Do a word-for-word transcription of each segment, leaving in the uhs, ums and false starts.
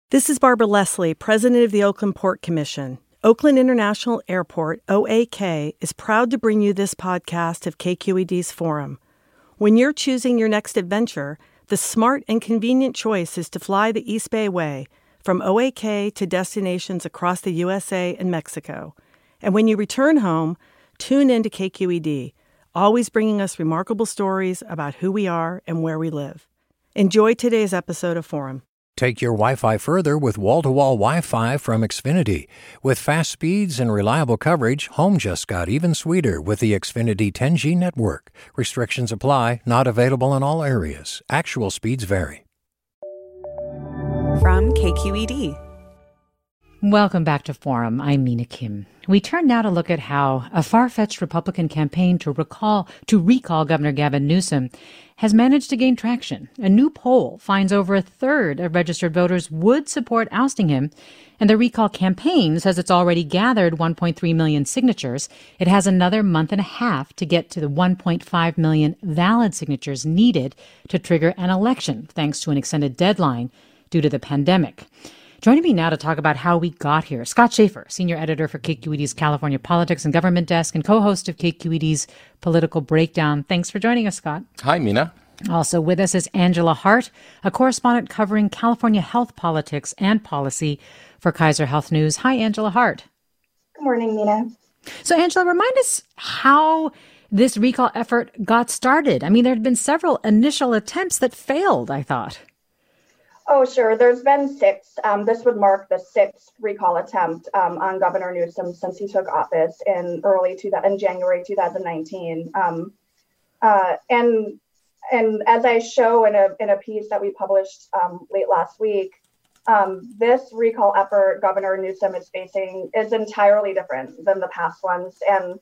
This is Barbara Leslie, President of the Oakland Port Commission. Oakland International Airport, O A K, is proud to bring you this podcast of K Q E D's Forum. When you're choosing your next adventure, the smart and convenient choice is to fly the East Bay Way from O A K to destinations across the U S A and Mexico. And when you return home, tune in to K Q E D, always bringing us remarkable stories about who we are and where we live. Enjoy today's episode of Forum. Take your Wi-Fi further with wall-to-wall Wi-Fi from Xfinity. With fast speeds and reliable coverage, home just got even sweeter with the Xfinity ten G network. Restrictions apply, not available in all areas. Actual speeds vary. From K Q E D. Welcome back to Forum. I'm Mina Kim. We turn now to look at how a far-fetched Republican campaign to recall to recall Governor Gavin Newsom has managed to gain traction. A new poll finds over a third of registered voters would support ousting him, and the recall campaign says it's already gathered one point three million signatures. It has another month and a half to get to the one point five million valid signatures needed to trigger an election, thanks to an extended deadline due to the pandemic. Joining me now to talk about how we got here, Scott Shafer, senior editor for K Q E D's California Politics and Government Desk and co-host of K Q E D's Political Breakdown. Thanks for joining us, Scott. Hi, Mina. Also with us is Angela Hart, a correspondent covering California health politics and policy for Kaiser Health News. Hi, Angela Hart. Good morning, Mina. So, Angela, remind us how this recall effort got started. I mean, there had been several initial attempts that failed, I thought. Oh, sure. There's been six. Um, this would mark the sixth recall attempt um, on Governor Newsom since he took office in early two, in January twenty nineteen. Um, uh, and and as I show in a in a piece that we published um, late last week, um, this recall effort Governor Newsom is facing is entirely different than the past ones. And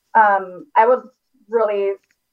um, I would really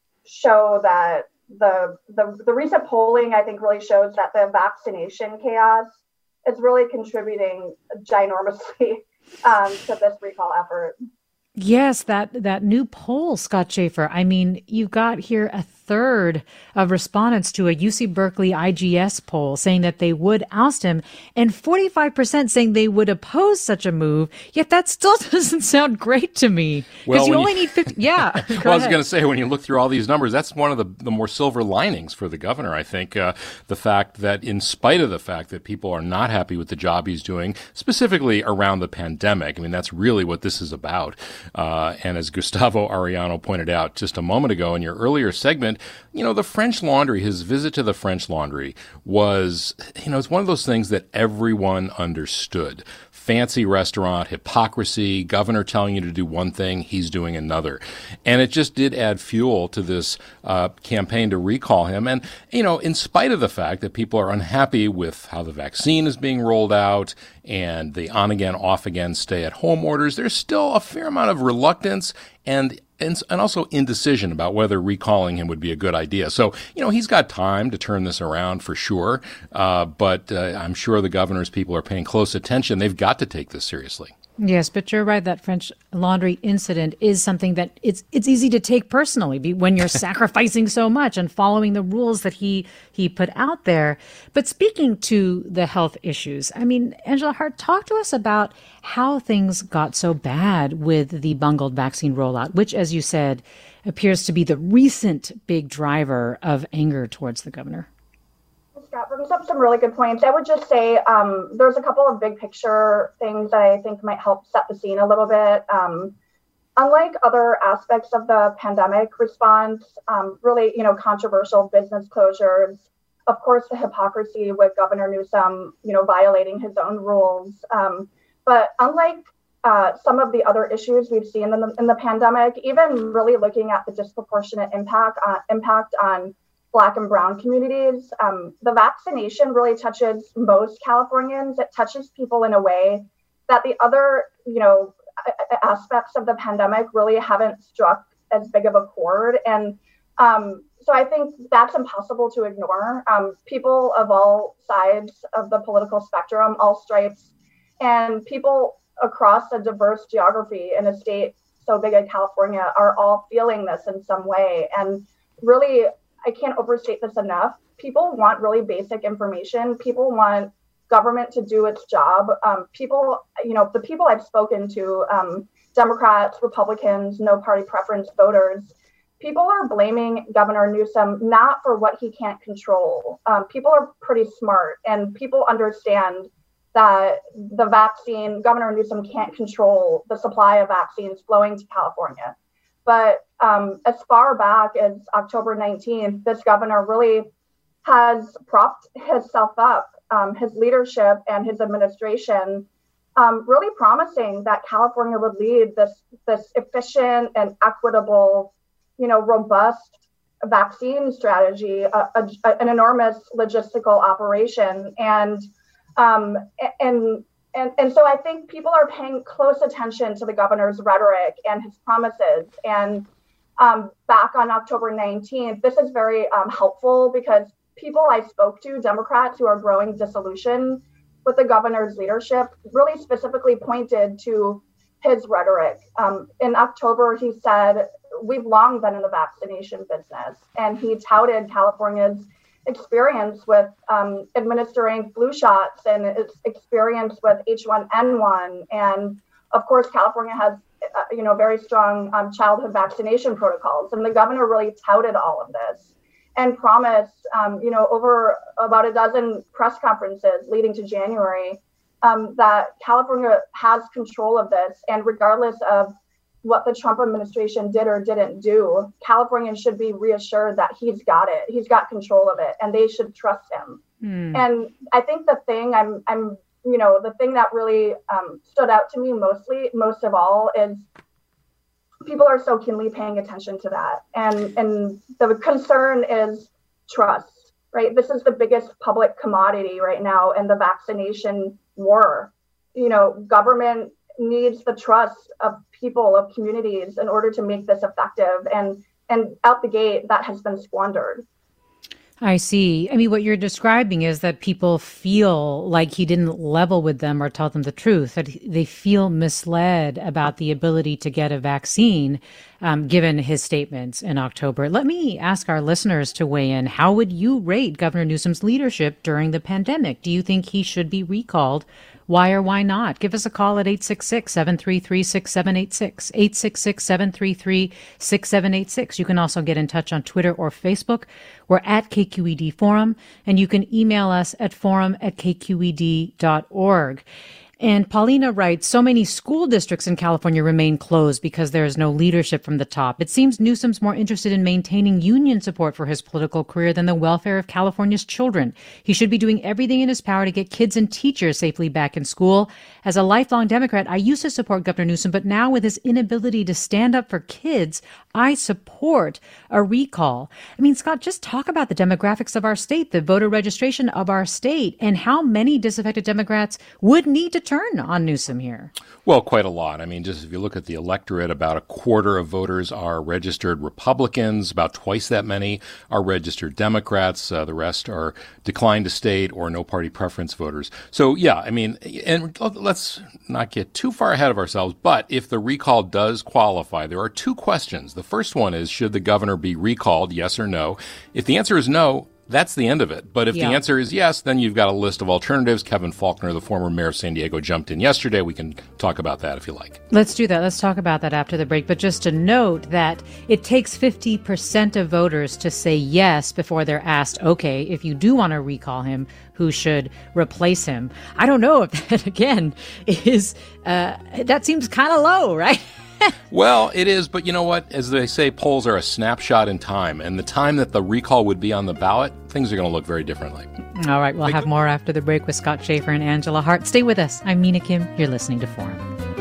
show that The, the the recent polling, I think, really shows that the vaccination chaos is really contributing ginormously um, to this recall effort. Yes, that, that new poll, Scott Shafer. I mean, you've got here a third of respondents to a U C Berkeley I G S poll saying that they would oust him, and forty-five percent saying they would oppose such a move. Yet that still doesn't sound great to me. Because well, you you, only need fifty. Yeah. well, I was going to say, when you look through all these numbers, that's one of the, the more silver linings for the governor, I think. Uh, the fact that in spite of the fact that people are not happy with the job he's doing, specifically around the pandemic, I mean, that's really what this is about. Uh, and as Gustavo Arellano pointed out just a moment ago in your earlier segment, you know, the French Laundry, his visit to the French Laundry was, you know, it's one of those things that everyone understood. Fancy restaurant, hypocrisy, governor telling you to do one thing, he's doing another. And it just did add fuel to this uh, campaign to recall him. And, you know, in spite of the fact that people are unhappy with how the vaccine is being rolled out and the on-again, off-again stay-at-home orders, there's still a fair amount of reluctance and And, and also indecision about whether recalling him would be a good idea. So, you know, he's got time to turn this around for sure. Uh, but uh, I'm sure the governor's people are paying close attention. They've got to take this seriously. Yes, but you're right. That French Laundry incident is something that it's it's easy to take personally when you're sacrificing so much and following the rules that he he put out there. But speaking to the health issues, I mean, Angela Hart, talk to us about how things got so bad with the bungled vaccine rollout, which, as you said, appears to be the recent big driver of anger towards the governor. Scott brings up some really good points. I would just say um, there's a couple of big picture things that I think might help set the scene a little bit. Um, unlike other aspects of the pandemic response, um, really, you know, controversial business closures, of course, the hypocrisy with Governor Newsom, you know, violating his own rules. Um, but unlike uh, some of the other issues we've seen in the, in the pandemic, even really looking at the disproportionate impact on, impact on Black and Brown communities, um, the vaccination really touches most Californians. It touches people in a way that the other, you know, aspects of the pandemic really haven't struck as big of a chord. And um, so I think that's impossible to ignore. Um, people of all sides of the political spectrum, all stripes, and people across a diverse geography in a state so big as California are all feeling this in some way. And really, I can't overstate this enough. People want really basic information. People want government to do its job. Um, people, you know, the people I've spoken to, um, Democrats, Republicans, no party preference voters, people are blaming Governor Newsom not for what he can't control. Um, people are pretty smart, and people understand that the vaccine, Governor Newsom can't control the supply of vaccines flowing to California. But um, as far back as October nineteenth, this governor really has propped himself up, um, his leadership and his administration, um, really promising that California would lead this, this efficient and equitable, you know, robust vaccine strategy, a, a, an enormous logistical operation. And um, and And, and so I think people are paying close attention to the governor's rhetoric and his promises. And um, back on October nineteenth, this is very um, helpful because people I spoke to, Democrats who are growing disillusion with the governor's leadership, really specifically pointed to his rhetoric. Um, in October, he said, we've long been in the vaccination business. And he touted California's experience with um, administering flu shots and its experience with H one N one. And of course, California has, uh, you know, very strong um, childhood vaccination protocols. And the governor really touted all of this and promised, um, you know, over about a dozen press conferences leading to January, um, that California has control of this. And regardless of what the Trump administration did or didn't do, Californians should be reassured that he's got it. He's got control of it, and they should trust him. Mm. And I think the thing I'm, I'm, you know, the thing that really um, stood out to me mostly, most of all, is people are so keenly paying attention to that, and and the concern is trust. Right, this is the biggest public commodity right now in the vaccination war. You know, government needs the trust of people, of communities, in order to make this effective. And and out the gate, that has been squandered. I see. I mean, what you're describing is that people feel like he didn't level with them or tell them the truth, that they feel misled about the ability to get a vaccine, um, given his statements in October. Let me ask our listeners to weigh in. How would you rate Governor Newsom's leadership during the pandemic? Do you think he should be recalled? Why or why not? Give us a call at eight six six, seven three three, six seven eight six, eight six six, seven three three, six seven eight six. You can also get in touch on Twitter or Facebook. We're at K Q E D Forum, and you can email us at forum at k q e d dot org. And Paulina writes, so many school districts in California remain closed because there is no leadership from the top. It seems Newsom's more interested in maintaining union support for his political career than the welfare of California's children. He should be doing everything in his power to get kids and teachers safely back in school. As a lifelong Democrat, I used to support Governor Newsom, but now with his inability to stand up for kids, I support a recall. I mean, Scott, just talk about the demographics of our state, the voter registration of our state, and how many disaffected Democrats would need to turn on Newsom here. Well, quite a lot. I mean, just if you look at the electorate, about a quarter of voters are registered Republicans, about twice that many are registered Democrats. Uh, the rest are declined to state or no party preference voters. So, yeah, I mean, and let's not get too far ahead of ourselves, but if the recall does qualify, there are two questions. The first one is, should the governor be recalled, yes or no? If the answer is no, that's the end of it. But if yeah. the answer is yes, then you've got a list of alternatives. Kevin Faulconer, the former mayor of San Diego, jumped in yesterday. We can talk about that if you like. Let's do that. Let's talk about that after the break. But just to note that it takes fifty percent of voters to say yes before they're asked, okay, if you do want to recall him, who should replace him? I don't know if that, again, is, uh, that seems kind of low, right? Well, it is, but you know what? As they say, polls are a snapshot in time, and the time that the recall would be on the ballot, things are going to look very differently. All right, we'll Thank have you. more after the break with Scott Schaefer and Angela Hart. Stay with us. I'm Mina Kim. You're listening to Forum.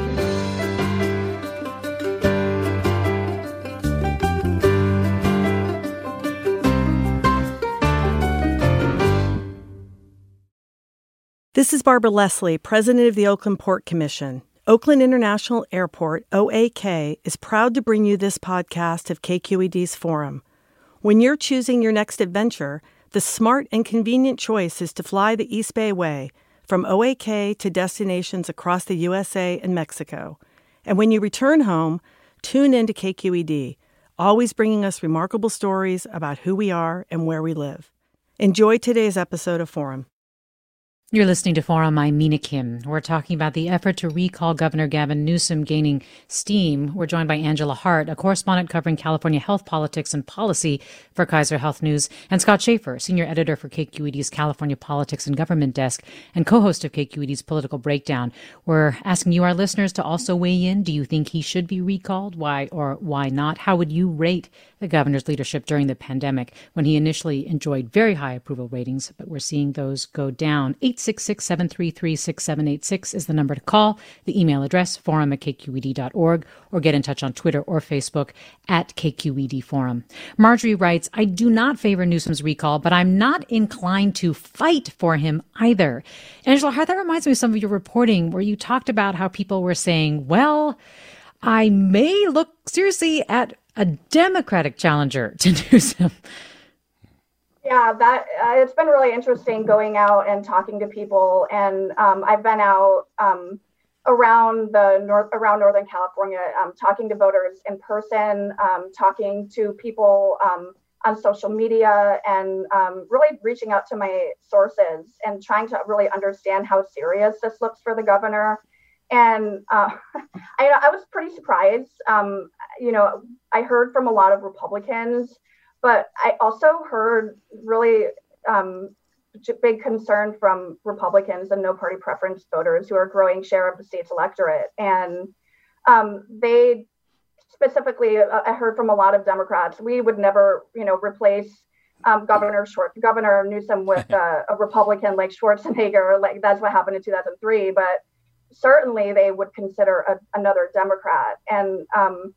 This is Barbara Leslie, president of the Oakland Port Commission. Oakland International Airport, O A K, is proud to bring you this podcast of K Q E D's Forum. When you're choosing your next adventure, the smart and convenient choice is to fly the East Bay Way, from O A K to destinations across the U S A and Mexico. And when you return home, tune in to K Q E D, always bringing us remarkable stories about who we are and where we live. Enjoy today's episode of Forum. You're listening to Forum. I'm Mina Kim. We're talking about the effort to recall Governor Gavin Newsom gaining steam. We're joined by Angela Hart, a correspondent covering California health politics and policy for Kaiser Health News, and Scott Schaefer, senior editor for K Q E D's California Politics and Government Desk and co-host of K Q E D's Political Breakdown. We're asking you, our listeners, to also weigh in. Do you think he should be recalled? Why or why not? How would you rate the governor's leadership during the pandemic when he initially enjoyed very high approval ratings, but we're seeing those go down? eight six six, seven three three, six seven eight six is the number to call. The email address, forum at k q e d dot org, or get in touch on Twitter or Facebook at K Q E D Forum. Marjorie writes, I do not favor Newsom's recall, but I'm not inclined to fight for him either. Angela Hart, that reminds me of some of your reporting where you talked about how people were saying, well, I may look seriously at a Democratic challenger to Newsom. Yeah, that uh, it's been really interesting going out and talking to people, and um, I've been out um, around the north, around Northern California, um, talking to voters in person, um, talking to people um, on social media, and um, really reaching out to my sources and trying to really understand how serious this looks for the governor. And uh, I, I was pretty surprised. Um, you know, I heard from a lot of Republicans. But I also heard really um, big concern from Republicans and no party preference voters who are a growing share of the state's electorate. And um, they specifically, uh, I heard from a lot of Democrats, we would never, you know, replace um, Governor Schwar- Governor Newsom with uh, a Republican like Schwarzenegger. Like that's what happened in two thousand three. But certainly they would consider a, another Democrat. And um,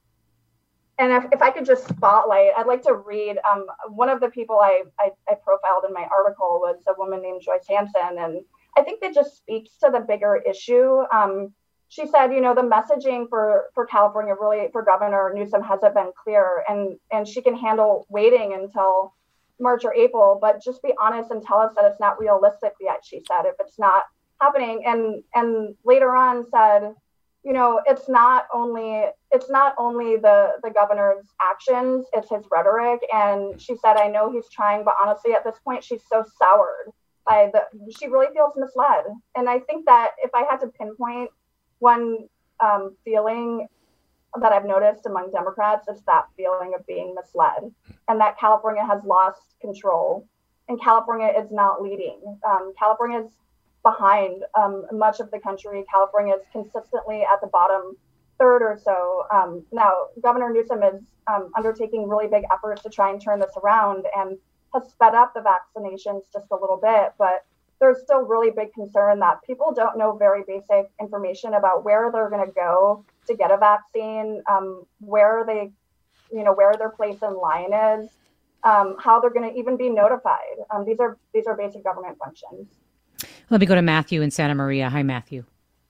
And if, if I could just spotlight, I'd like to read um, one of the people I, I, I profiled in my article was a woman named Joyce Hanson. And I think that just speaks to the bigger issue. Um, she said, you know, the messaging for, for California, really for Governor Newsom hasn't been clear, and, and she can handle waiting until March or April, but just be honest and tell us that it's not realistic yet, she said, if it's not happening. And, and later on said, you know, it's not only it's not only the, the governor's actions, it's his rhetoric. And she said, I know he's trying, but honestly, at this point, she's so soured by the, she really feels misled. And I think that if I had to pinpoint one um, feeling that I've noticed among Democrats, it's that feeling of being misled, and that California has lost control, and California is not leading. Um, California is behind um, much of the country. California is consistently at the bottom third or so. Um, now, Governor Newsom is um, undertaking really big efforts to try and turn this around and has sped up the vaccinations just a little bit, but there's still really big concern that people don't know very basic information about where they're going to go to get a vaccine, um, where they, you know, where their place in line is, um, how they're going to even be notified. Um, these are these are basic government functions. Let me go to Matthew in Santa Maria. Hi, Matthew.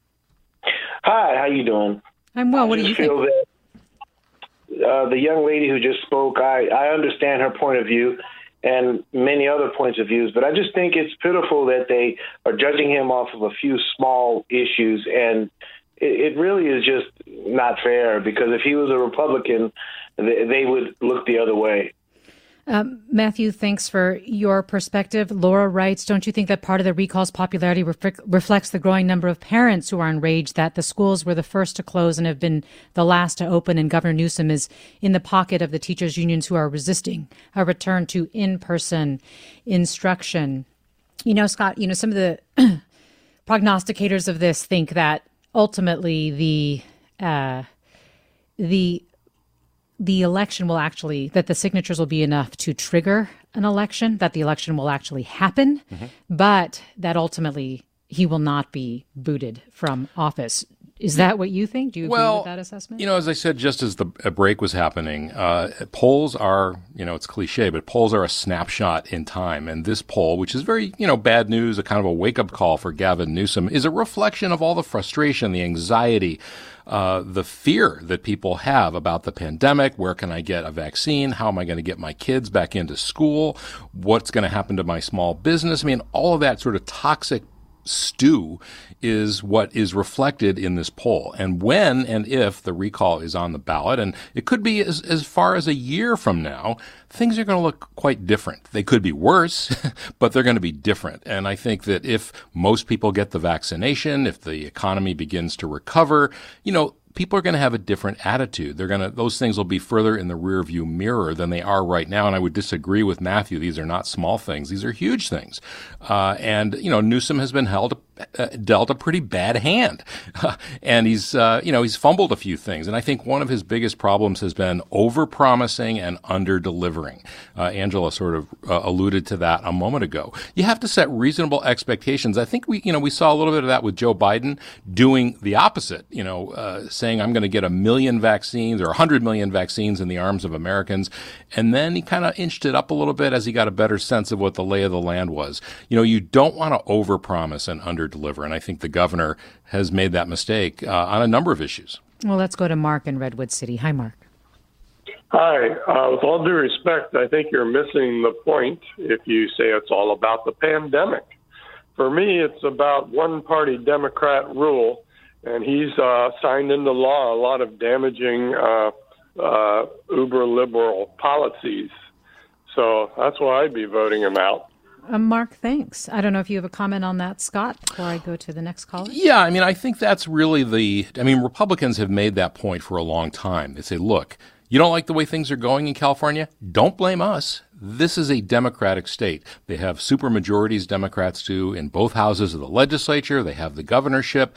Hi, how you doing? I'm well. What do you feel think? That, uh, the young lady who just spoke, I, I understand her point of view and many other points of views, but I just think it's pitiful that they are judging him off of a few small issues, and it, it really is just not fair, because if he was a Republican, they, they would look the other way. Um, Matthew, thanks for your perspective. Laura writes, don't you think that part of the recall's popularity ref- reflects the growing number of parents who are enraged that the schools were the first to close and have been the last to open, and Governor Newsom is in the pocket of the teachers' unions who are resisting a return to in-person instruction? You know, Scott, you know, some of the prognosticators of this think that ultimately the uh, the the election will actually, that the signatures will be enough to trigger an election, that the election will actually happen, mm-hmm. but that ultimately he will not be booted from office. Is that what you think? Do you agree well, with that assessment? You know, as I said, just as the a break was happening, uh, polls are, you know, it's cliche, but polls are a snapshot in time. And this poll, which is very, you know, bad news, a kind of a wake-up call for Gavin Newsom, is a reflection of all the frustration, the anxiety, uh, the fear that people have about the pandemic. Where can I get a vaccine? How am I going to get my kids back into school? What's going to happen to my small business? I mean, all of that sort of toxic stew is what is reflected in this poll. And when and if the recall is on the ballot, and it could be as, as far as a year from now, things are going to look quite different. They could be worse, but they're going to be different. And I think that if most people get the vaccination, if the economy begins to recover, you know, people are going to have a different attitude. They're going to, those things will be further in the rearview mirror than they are right now. And I would disagree with Matthew. These are not small things. These are huge things. Uh, and, you know, Newsom has been held, uh, dealt a pretty bad hand. and he's, uh, you know, he's fumbled a few things. And I think one of his biggest problems has been over-promising and under-delivering. Uh, Angela sort of uh, alluded to that a moment ago. You have to set reasonable expectations. I think we, you know, we saw a little bit of that with Joe Biden doing the opposite, you know, uh, saying I'm going to get a million vaccines or a hundred million vaccines in the arms of Americans. And then he kind of inched it up a little bit as he got a better sense of what the lay of the land was. You know, you don't want to overpromise and underdeliver. And I think the governor has made that mistake uh, on a number of issues. Well, let's go to Mark in Redwood City. Hi, Mark. Hi. Uh, with all due respect, I think you're missing the point if you say it's all about the pandemic. For me, it's about one-party Democrat rule. And he's uh, signed into law a lot of damaging uh, uh, uber-liberal policies. So that's why I'd be voting him out. Uh, Mark, thanks. I don't know if you have a comment on that, Scott, before I go to the next caller. Yeah, I mean, I think that's really the, I mean, Republicans have made that point for a long time. They say, look, you don't like the way things are going in California? Don't blame us. This is a Democratic state. They have supermajorities, Democrats do, in both houses of the legislature. They have the governorship.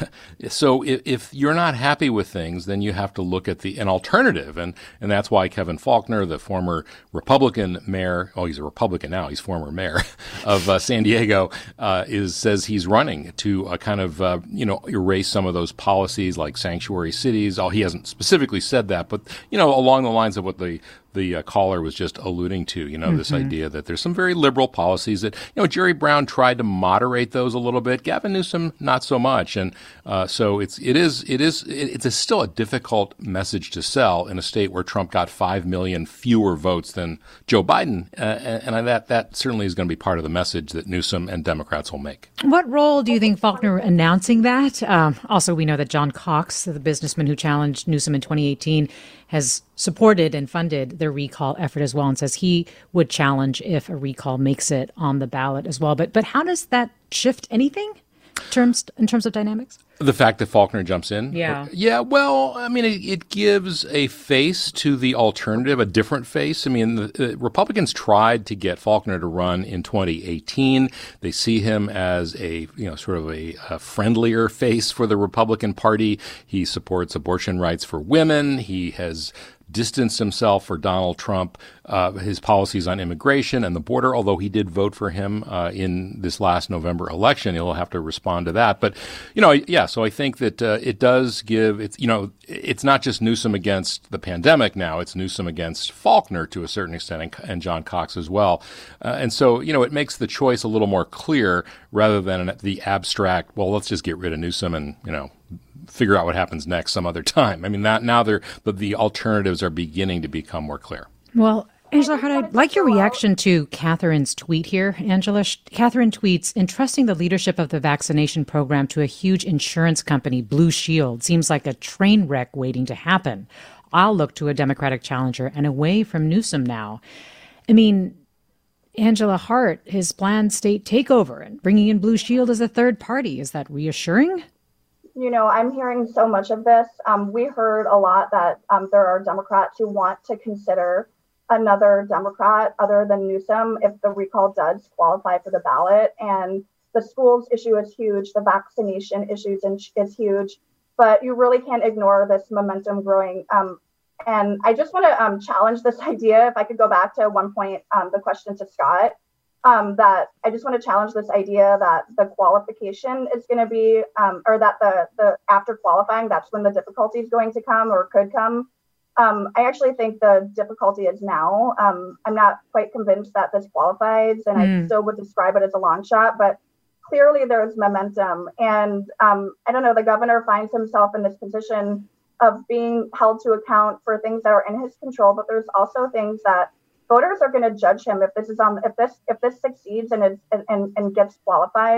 So if, if you're not happy with things, then you have to look at the an alternative. And, and that's why Kevin Faulconer, the former Republican mayor, oh, he's a Republican now, he's former mayor of uh, San Diego, uh, is says he's running to uh, kind of, uh, you know, erase some of those policies like sanctuary cities. Oh, he hasn't specifically said that, but, you know, along the lines of what the the uh, caller was just alluding to, you know, mm-hmm. this idea that there's some very liberal policies that, you know, Jerry Brown tried to moderate those a little bit. Gavin Newsom, not so much. And uh, so it's, it is, it is, it's a still a difficult message to sell in a state where Trump got five million fewer votes than Joe Biden. Uh, and, and that, that certainly is going to be part of the message that Newsom and Democrats will make. What role do you think Faulconer announcing that? Um, also, we know that John Cox, the businessman who challenged Newsom in twenty eighteen, has supported and funded the recall effort as well, and says he would challenge if a recall makes it on the ballot as well. But but how does that shift anything in terms in terms of dynamics? The fact that Faulconer jumps in? Yeah. Or, yeah, well, I mean, it, it gives a face to the alternative, a different face. I mean, the, the Republicans tried to get Faulconer to run in twenty eighteen. They see him as a, you know, sort of a, a friendlier face for the Republican Party. He supports abortion rights for women. He has distanced himself for Donald Trump, uh, his policies on immigration and the border, although he did vote for him uh, in this last November election. He'll have to respond to that. But, you know, yeah, so I think that uh, it does give, it's, you know, it's not just Newsom against the pandemic now, it's Newsom against Faulconer to a certain extent and, and John Cox as well. Uh, and so, you know, it makes the choice a little more clear rather than the abstract, well, let's just get rid of Newsom and, you know, figure out what happens next some other time. I mean, that now they're, but the alternatives are beginning to become more clear. Well, Angela Hart, I'd like your reaction to Catherine's tweet here. Angela, Catherine tweets, entrusting the leadership of the vaccination program to a huge insurance company, Blue Shield, seems like a train wreck waiting to happen. I'll look to a Democratic challenger and away from Newsom now. I mean, Angela Hart, his planned state takeover and bringing in Blue Shield as a third party, is that reassuring? You know, I'm hearing so much of this. Um, we heard a lot that um, there are Democrats who want to consider another Democrat other than Newsom if the recall does qualify for the ballot. And the schools issue is huge. The vaccination issue is huge. But you really can't ignore this momentum growing. Um, and I just want to um, challenge this idea. If I could go back to one point, um, the question to Scott. Um, that I just want to challenge this idea that the qualification is going to be, um, or that the the after qualifying, that's when the difficulty is going to come or could come. Um, I actually think the difficulty is now. Um, I'm not quite convinced that this qualifies, and mm. I still would describe it as a long shot, but clearly there's momentum. And um, I don't know, the governor finds himself in this position of being held to account for things that are in his control, but there's also things that voters are going to judge him if this is on if this if this succeeds and is and, and gets qualified.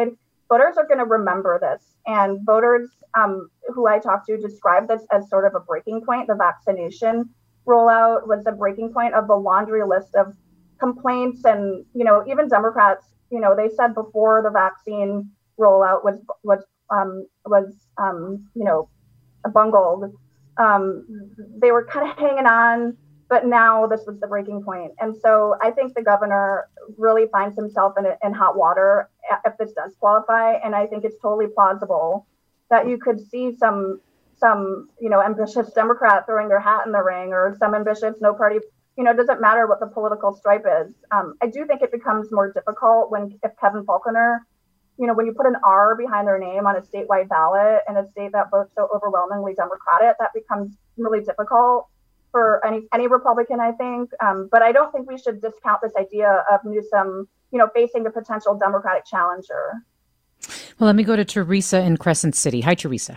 voters are going to remember this. And voters um, who I talked to described this as sort of a breaking point. The vaccination rollout was the breaking point of the laundry list of complaints. And, you know, even Democrats, you know, they said before the vaccine rollout was, was, um, was um, you know, bungled, um, they were kind of hanging on. But now this was the breaking point. And so I think the governor really finds himself in, in hot water if this does qualify. And I think it's totally plausible that you could see some, some, you know, ambitious Democrat throwing their hat in the ring, or some ambitious no party, you know, it doesn't matter what the political stripe is. Um, I do think it becomes more difficult when, if Kevin Faulconer, you know, when you put an R behind their name on a statewide ballot in a state that votes so overwhelmingly Democratic, that becomes really difficult for any any Republican, I think. Um, but I don't think we should discount this idea of Newsom, you know, facing a potential Democratic challenger. Well, let me go to Teresa in Crescent City. Hi, Teresa.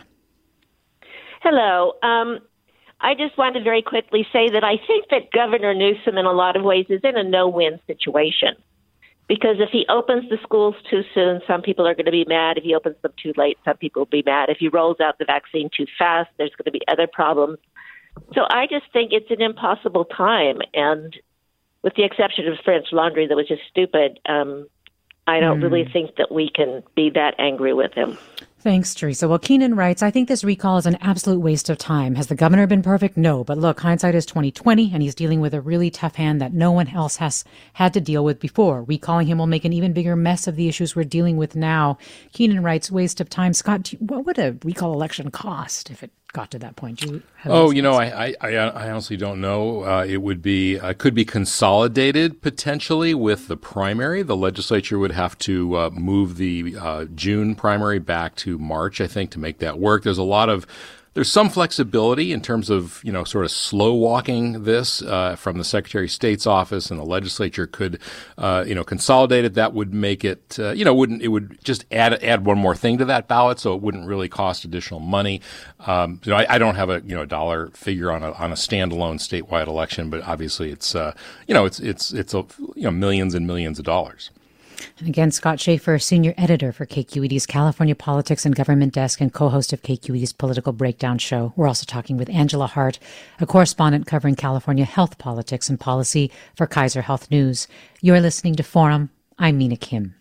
Hello. Um, I just wanted to very quickly say that I think that Governor Newsom in a lot of ways is in a no-win situation. Because if he opens the schools too soon, some people are going to be mad. If he opens them too late, some people will be mad. If he rolls out the vaccine too fast, there's going to be other problems. So I just think it's an impossible time. And with the exception of French Laundry, that was just stupid, um, I don't mm. really think that we can be that angry with him. Thanks, Teresa. Well, Keenan writes, I think this recall is an absolute waste of time. Has the governor been perfect? No. But look, hindsight is twenty twenty, and he's dealing with a really tough hand that no one else has had to deal with before. Recalling him will make an even bigger mess of the issues we're dealing with now. Keenan writes, waste of time. Scott, do you, what would a recall election cost if it got to that point? Do you have oh, you know, I, I, I honestly don't know. Uh, it would be, uh, could be consolidated potentially with the primary. The legislature would have to uh, move the uh, June primary back to March, I think, to make that work. There's a lot of There's some flexibility in terms of, you know, sort of slow walking this uh, from the Secretary of State's office, and the legislature could, uh, you know, consolidate it. That would make it, uh, you know, wouldn't it would just add add one more thing to that ballot, so it wouldn't really cost additional money. Um, you know, I, I don't have a you know dollar figure on a on a standalone statewide election, but obviously it's uh, you know it's it's it's a, you know millions and millions of dollars. And again, Scott Schaefer, senior editor for K Q E D's California Politics and Government Desk and co-host of K Q E D's Political Breakdown show. We're also talking with Angela Hart, a correspondent covering California health politics and policy for Kaiser Health News. You're listening to Forum. I'm Mina Kim.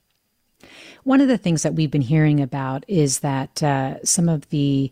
One of the things that we've been hearing about is that uh, some of the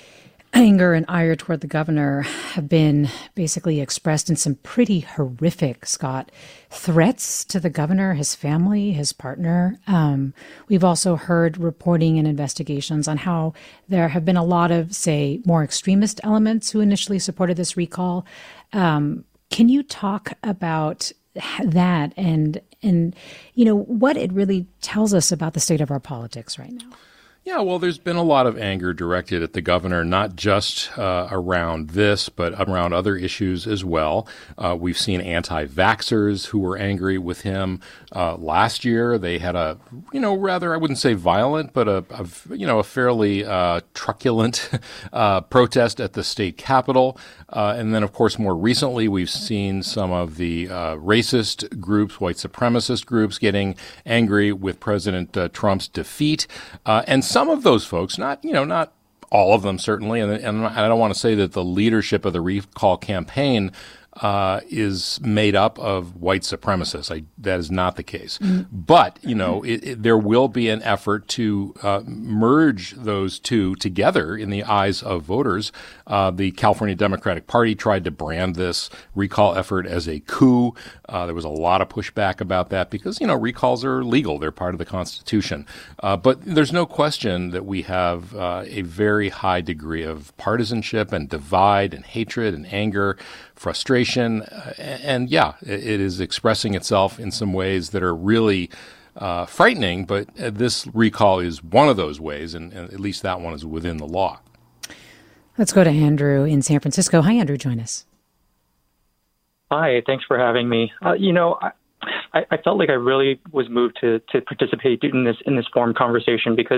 anger and ire toward the governor have been basically expressed in some pretty horrific, Scott, threats to the governor, his family, his partner. Um, we've also heard reporting and investigations on how there have been a lot of, say, more extremist elements who initially supported this recall. Um, can you talk about that and, and, you know, what it really tells us about the state of our politics right now? Yeah, well, there's been a lot of anger directed at the governor, not just uh, around this, but around other issues as well. Uh, we've seen anti-vaxxers who were angry with him. Uh, last year, they had a, you know, rather, I wouldn't say violent, but a, a you know, a fairly uh, truculent uh, protest at the state capitol. Uh, and then, of course, more recently, we've seen some of the uh, racist groups, white supremacist groups, getting angry with President uh, Trump's defeat. Uh, and some of those folks, not, you know, not all of them certainly, and, and I don't want to say that the leadership of the recall campaign uh, is made up of white supremacists. I, that is not the case. Mm-hmm. But, you know, it, it, there will be an effort to uh, merge those two together in the eyes of voters. Uh, the California Democratic Party tried to brand this recall effort as a coup. Uh, there was a lot of pushback about that because, you know, recalls are legal. They're part of the Constitution. Uh, but there's no question that we have uh, a very high degree of partisanship and divide and hatred and anger, frustration. Uh, and, yeah, it, it is expressing itself in some ways that are really uh, frightening. But uh, this recall is one of those ways, and, and at least that one is within the law. Let's go to Andrew in San Francisco. Hi, Andrew. Join us. Hi. Thanks for having me. Uh, you know, I, I felt like I really was moved to, to participate in this in this forum conversation because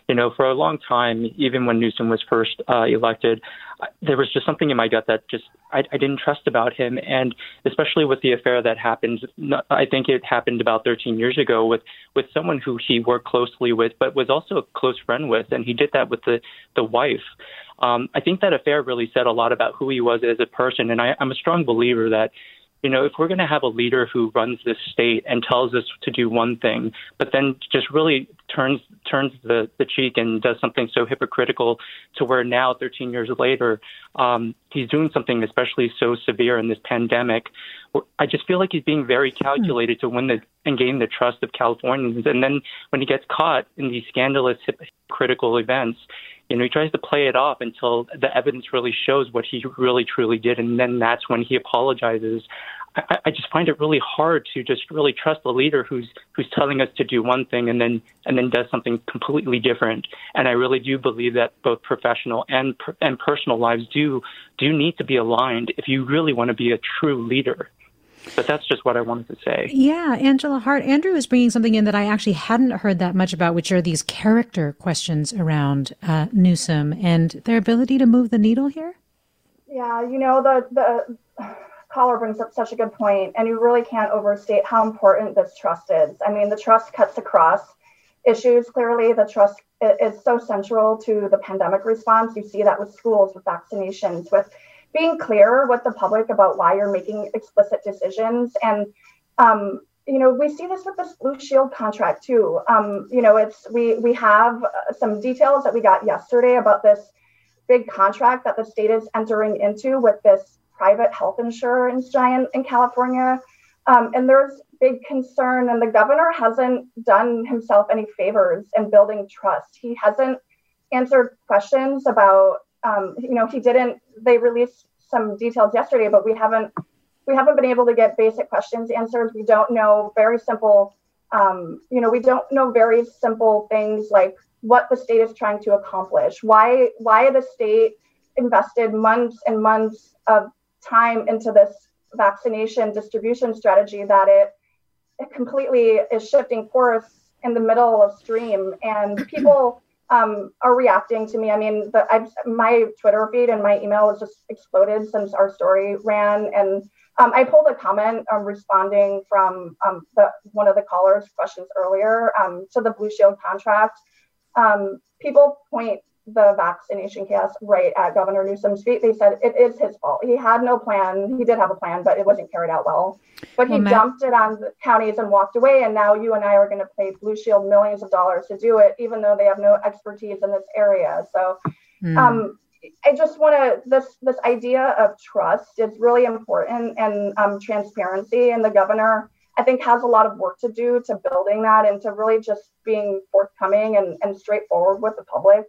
You know, for a long time, even when Newsom was first uh, elected, there was just something in my gut that just I, I didn't trust about him. And especially with the affair that happened, I think it happened about thirteen years ago with, with someone who he worked closely with, but was also a close friend with. And he did that with the, the wife. Um, I think that affair really said a lot about who he was as a person. And I, I'm a strong believer that, you know, if we're going to have a leader who runs this state and tells us to do one thing, but then just really turns turns the, the cheek and does something so hypocritical to where now, thirteen years later, um, he's doing something especially so severe in this pandemic, I just feel like he's being very calculated to win the and gain the trust of Californians. And then when he gets caught in these scandalous, hypocritical events, you know, he tries to play it off until the evidence really shows what he really, truly did. And then that's when he apologizes. I, I just find it really hard to just really trust a leader who's who's telling us to do one thing and then and then does something completely different. And I really do believe that both professional and and personal lives do do need to be aligned if you really want to be a true leader. But that's just what I wanted to say. Yeah, Angela Hart. Andrew is bringing something in that I actually hadn't heard that much about, which are these character questions around uh, Newsom and their ability to move the needle here. Yeah, you know, the the caller brings up such a good point, and you really can't overstate how important this trust is. I mean, the trust cuts across issues. Clearly, the trust is so central to the pandemic response. You see that with schools, with vaccinations, with being clear with the public about why you're making explicit decisions. And, um, you know, we see this with this Blue Shield contract too. Um, you know, it's we we have some details that we got yesterday about this big contract that the state is entering into with this private health insurance giant in California. Um, and there's big concern, and the governor hasn't done himself any favors in building trust. He hasn't answered questions about Um, you know, he didn't, they released some details yesterday, but we haven't, we haven't been able to get basic questions answered. We don't know very simple, um, you know, we don't know very simple things like what the state is trying to accomplish. Why, why the state invested months and months of time into this vaccination distribution strategy that it, it completely is shifting course in the middle of stream, and people Um, are reacting to me. I mean, the, I've, my Twitter feed and my email has just exploded since our story ran. And um, I pulled a comment um, responding from um, the, one of the caller's questions earlier um, to the Blue Shield contract. Um, people point the vaccination chaos right at Governor Newsom's feet. They said it is his fault. He had no plan. He did have a plan, but it wasn't carried out well. But he well, Matt- dumped it on the counties and walked away. And now you and I are going to pay Blue Shield millions of dollars to do it, even though they have no expertise in this area. So mm. um, I just want to, this this idea of trust is really important, and um, transparency. And the governor, I think, has a lot of work to do to building that and to really just being forthcoming and, and straightforward with the public.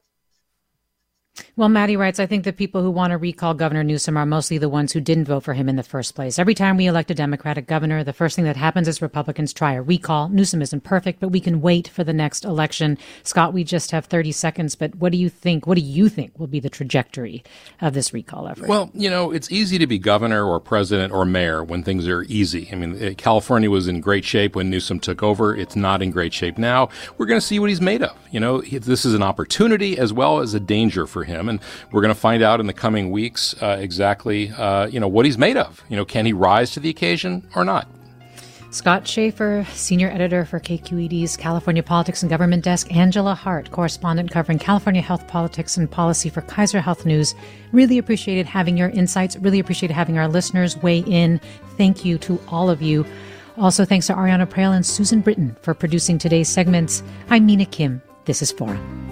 Well, Maddie writes, I think the people who want to recall Governor Newsom are mostly the ones who didn't vote for him in the first place. Every time we elect a Democratic governor, the first thing that happens is Republicans try a recall. Newsom isn't perfect, but we can wait for the next election. Scott, we just have thirty seconds, but what do you think? What do you think will be the trajectory of this recall effort? Well, you know, it's easy to be governor or president or mayor when things are easy. I mean, California was in great shape when Newsom took over. It's not in great shape now. We're going to see what he's made of. You know, this is an opportunity as well as a danger for him. And we're going to find out in the coming weeks uh, exactly, uh, you know, what he's made of. You know, can he rise to the occasion or not? Scott Schaefer, senior editor for K Q E D's California Politics and Government Desk. Angela Hart, correspondent covering California health politics and policy for Kaiser Health News. Really appreciated having your insights. Really appreciated having our listeners weigh in. Thank you to all of you. Also, thanks to Ariana Prale and Susan Britton for producing today's segments. I'm Mina Kim. This is Forum.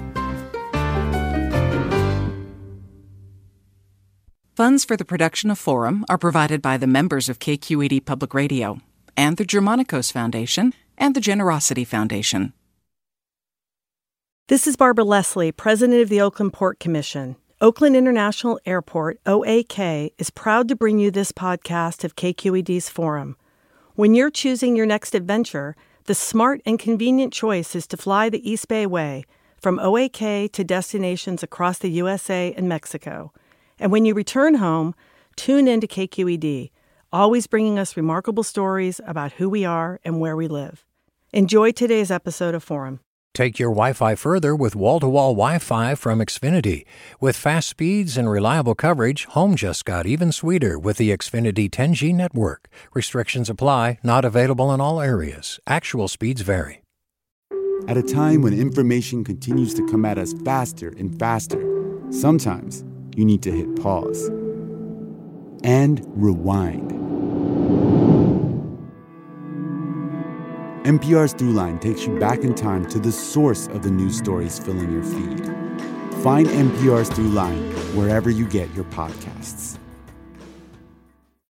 Funds for the production of Forum are provided by the members of K Q E D Public Radio and the Germanicos Foundation and the Generosity Foundation. This is Barbara Leslie, president of the Oakland Port Commission. Oakland International Airport, O A K, is proud to bring you this podcast of K Q E D's Forum. When you're choosing your next adventure, the smart and convenient choice is to fly the East Bay Way from O A K to destinations across the U S A and Mexico. And when you return home, tune in to K Q E D, always bringing us remarkable stories about who we are and where we live. Enjoy today's episode of Forum. Take your Wi-Fi further with wall-to-wall Wi-Fi from Xfinity. With fast speeds and reliable coverage, home just got even sweeter with the Xfinity ten G network. Restrictions apply, not available in all areas. Actual speeds vary. At a time when information continues to come at us faster and faster, sometimes you need to hit pause and rewind. N P R's Throughline takes you back in time to the source of the news stories filling your feed. Find N P R's Throughline wherever you get your podcasts.